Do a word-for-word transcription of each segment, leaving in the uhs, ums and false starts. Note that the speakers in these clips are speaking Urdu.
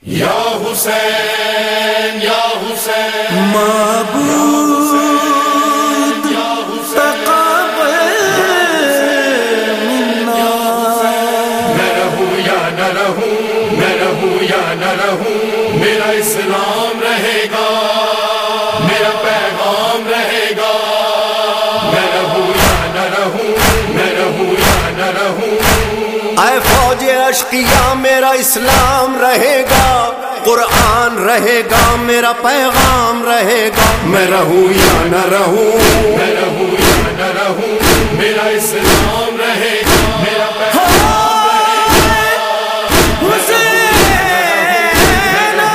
یا حسین یا حسین معبود تقبل منا، میں رہوں یا نہ رہوں، میں رہوں یا نہ رہوں، میرا اسلام رہے گا، میرا پیغام رہے گا، میں رہوں یا نہ رہوں، میں رہوں یا نہ رہوں۔ اے فوج اشقیاء میرا اسلام رہے گا، قرآن رہے گا، میرا پیغام رہے گا، میں رہوں یا نہ رہوں، میں رہوں یا نہ رہوں، میرا اسلام رہے گا، میرا پیغام رہے گا۔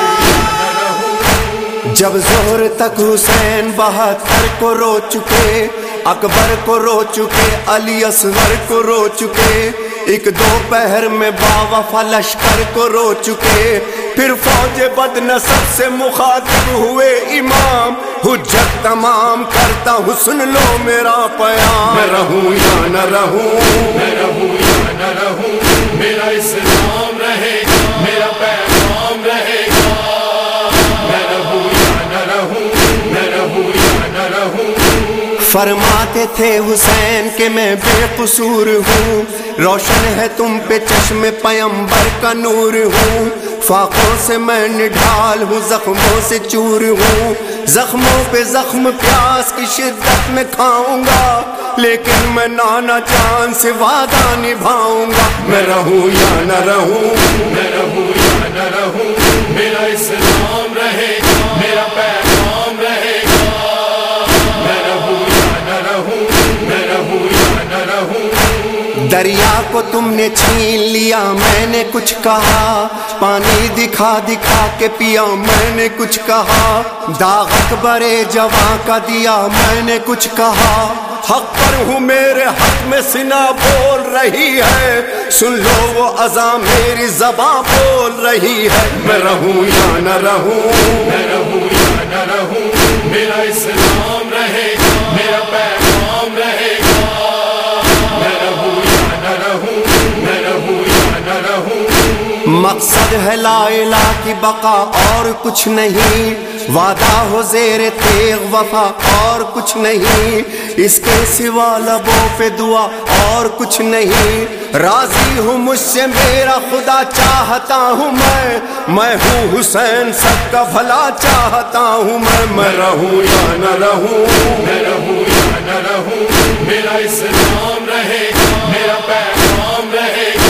جب ظہر تک حسین بہتر کو رو چکے، اکبر کو رو چکے، علی اصغر کو رو چکے، ایک دو پہر میں باوفا لشکر کو رو چکے، پھر فوج بد نصب سے مخاطب ہوئے امام، حجت تمام کرتا ہوں سن لو میرا پیام، میں رہوں یا نہ رہوں، میں رہوں یا نہ رہوں، میرا اسلام رہے گا، میرا پیغام رہے گا، میں رہوں یا نہ رہوں، میں رہوں یا نہ رہوں۔ فرماتے تھے حسین کہ میں بے قصور ہوں، روشن ہے تم پہ چشم پیمبر کا نور ہوں، فاقوں سے میں نڈھال ہوں، زخموں سے چور ہوں، زخموں پہ زخم پیاس کی شدت میں کھاؤں گا، لیکن میں نانا جان سے وعدہ نبھاؤں گا، میں رہوں یا نہ رہوں، میں رہوں یا نہ رہوں، میرا اسلام رہے گا، میرا پیغام رہے گا، میں رہوں یا نہ رہوں، میں رہوں یا نہ رہوں۔ دریا کو تم نے چھین لیا میں نے کچھ کہا، پانی دکھا دکھا کے پیا میں نے کچھ کہا، داغ اکبر جواں کا دیا میں نے کچھ کہا، حق پر ہوں میرے حق میں سنا بول رہی ہے، سن لو وہ اذان میری زباں بول رہی ہے، میں رہوں یا نہ رہوں، میں رہوں یا نہ رہوں، میرا اسلام رہے گا، میرا پیغام رہے گا، میں رہوں یا نہ رہوں، میں رہوں یا نہ رہوں۔ مقصد ہے لا الہ کی بقا اور کچھ نہیں، وعدہ ہو زیر تیغ وفا اور کچھ نہیں، اس کے سوا لبوں پہ دعا اور کچھ نہیں، راضی ہوں مجھ سے میرا خدا چاہتا ہوں میں، میں ہوں حسین سب کا بھلا چاہتا ہوں میں، میں رہوں یا نہ رہوں، میں رہوں یا نہ رہوں، میرا اسلام رہے گا، میرا پیغام رہے گا،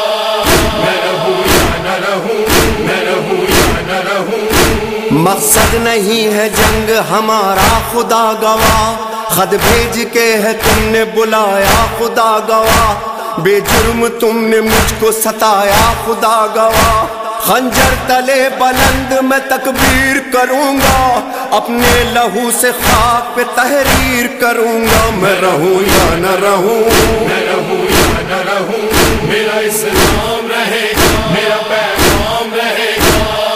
میں رہوں یا نہ رہوں، میں رہوں یا نہ رہوں۔ مقصد نہیں ہے جنگ ہمارا خدا گواہ، خط بھیج کے ہے تم نے بلایا خدا گواہ، بے جرم تم نے مجھ کو ستایا خدا گواہ، خنجر تلے بلند میں تکبیر کروں گا، اپنے لہو سے خاک پہ تحریر کروں گا، میں رہوں یا نہ رہوں، میں رہوں یا نہ رہوں، میرا اسلام رہے گا، میرا پیغام رہے گا،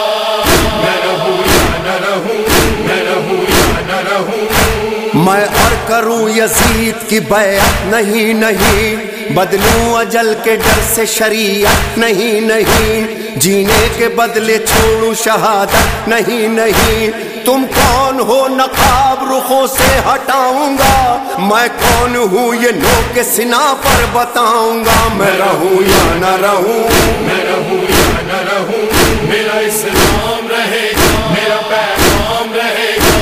میں رہوں یا نہ رہوں، میں رہوں یا نہ رہوں۔ میں اور کروں یزید کی بیعت نہیں نہیں، بدلوں اجل کے ڈر سے شریعت نہیں نہیں، جینے کے بدلے چھوڑوں شہادت نہیں نہیں، تم کون ہو نقاب رخوں سے ہٹاؤں گا، میں کون ہوں یہ نو کے سنا پر بتاؤں گا، میں رہوں یا نہ رہوں، میں رہوں یا نہ رہوں، میرا اسلام رہے گا، میرا پیغام رہے گا،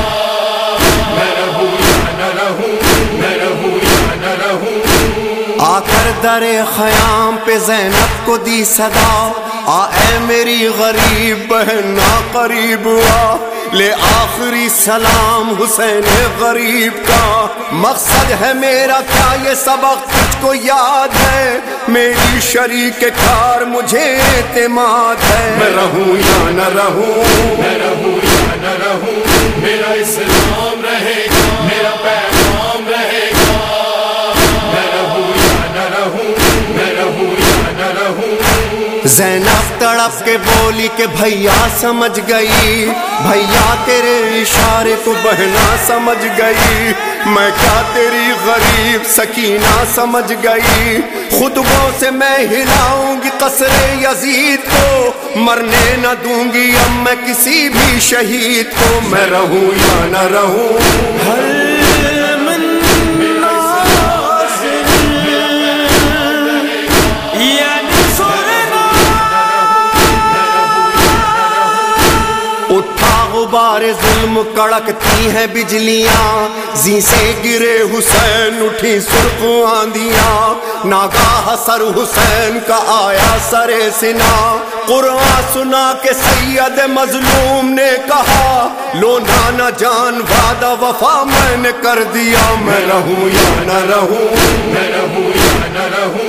میں رہوں یا نہ رہوں، میں رہوں یا نہ رہوں۔ آ کر در خیام پہ زینب کو دی صدا، آ اے میری غریب بہن آ قریب آ، لے آخری سلام حسین غریب کا، مقصد ہے میرا کیا یہ سبق تجھ کو یاد ہے، میری شریک کار مجھے اعتماد ہے، میں رہوں یا نہ رہوں، میں رہوں یا نہ رہوں، میرا اسلام رہے گا، میرا پیغام رہے گا، میں رہوں یا نہ رہوں، میں رہوں یا نہ رہوں۔ زینب تڑپ کے بولی کہ بھیا سمجھ گئی، بھیا تیرے اشارے کو بہنا سمجھ گئی، میں کیا تیری غریب سکینہ سمجھ گئی، خطبوں سے میں ہلاؤں گی قصر یزید کو، مرنے نہ دوں گی اب میں کسی بھی شہید کو، میں رہوں یا نہ رہوں۔ اٹھا غبار ظلم کڑکتی ہیں بجلیاں، زی سے گرے حسین اٹھی سرخ آندیاں، ناگاہ سر حسین کا آیا سرے سنا، قرآن سنا کہ سید مظلوم نے کہا، لو نانا جان وعدہ وفا میں نے کر دیا، میں رہوں یا نہ رہوں، میں رہوں یا نہ رہوں،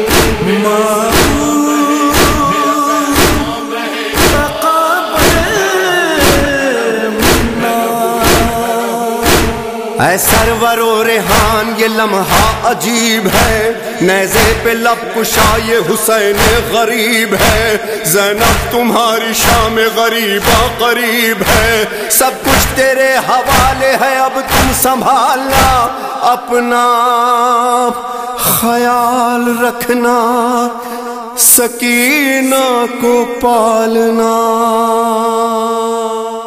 اے سرور و ریحان یہ لمحہ عجیب ہے، نیزے پہ لب کشا یہ حسین غریب ہے، زینب تمہاری شام غریبہ قریب ہے، سب کچھ تیرے حوالے ہے اب تم سنبھالنا، اپنا خیال رکھنا، سکینہ کو پالنا۔